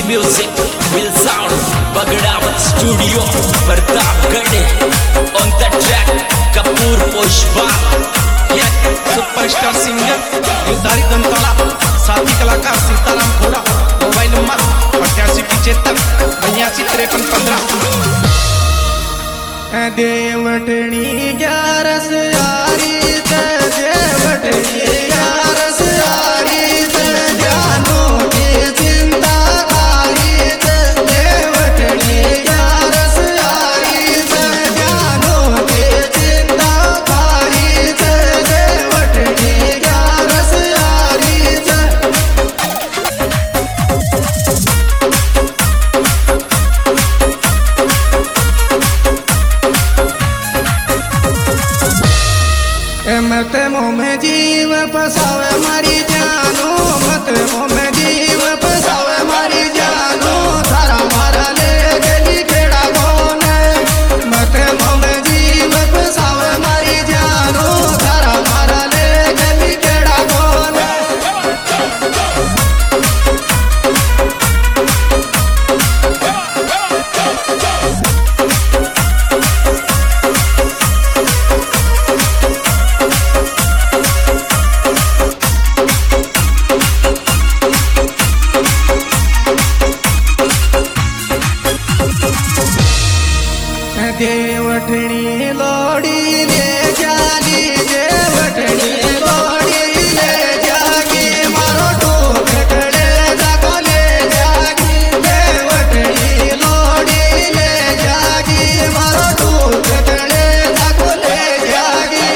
music will sound Bagadavat Studio Pratapgarh on the track Kapoor Pushpa superstar singer युद्धारी दंताला साथी कलाकार Sitaram Khoda mobile number 8875 देवटनी 11 यारी देवटनी 11 यारी जानो की चिंता कारी देवटनी 11 यारी जानो की चिंता कारी देवटनी 11 यारी मत मोह में जीव फसावे मारी जानो मत मोह में जीव फसावे मारी जानो थारा मारा ले गली केड़ा कौन मत मोह में जीव फसावे मारी जानो थारा मारा ले गली केड़ा कौन देवटनी लोड़ी ले जागी देवटनी लोड़ी ले जागी मारो टोक खड़े जाको ले जागी देवटनी लोड़ी ले जागी मारो टोक खड़े जाको ले जागी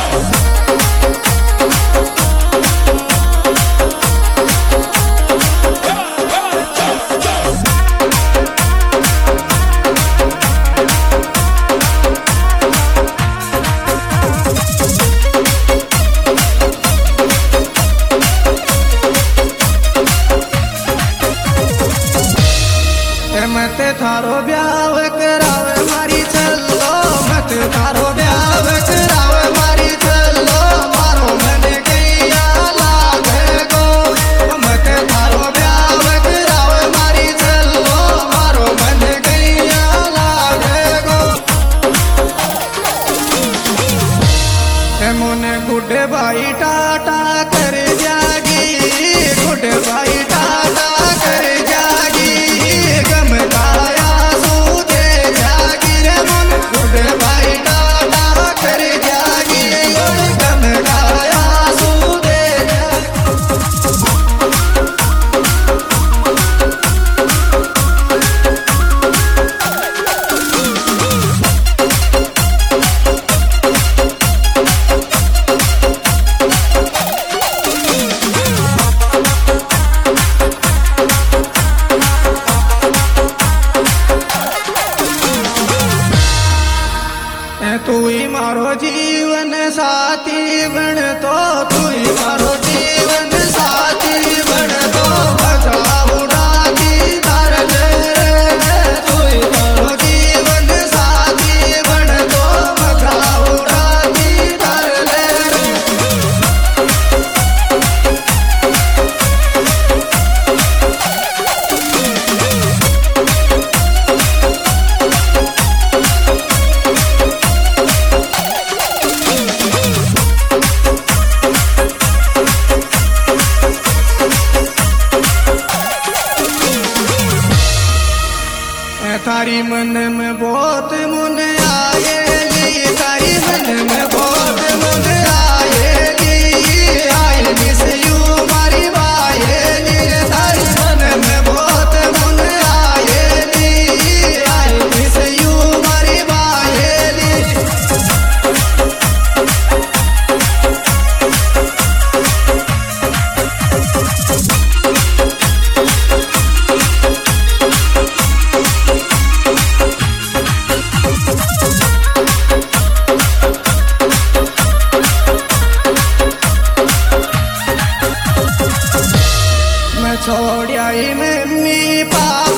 मत थारो ब्याह करावे मारी चलो मत थारो ब्याह करावे मारी चलो मारो मन गैया लागे गो मत थारो ब्याह करावे मारी चलो मारो मन गैया लागे गो मोने गुड भाई टाटा कर जागी गुड भाई टाटा कर जागी गमदाया सूदे जागी रे मन गुड भाई टाटा कर जागी गमदाया सूदे तू ही मारो जीवन साथी बन तो तू ही मारो जीवन साथी बन तो बजा उड़ाती तार ले तू ही मारो जीवन साथी बन तो बजा उड़ाती तार ले तारी मन में बहुत मुन आएगी तारी मन में बहुत मुन आएगी आई मिस यू मारी बाएगी तारी मन में बहुत मुन आएगी आई मिस यू मारी बाएगी छोड़िया मम्मी पापा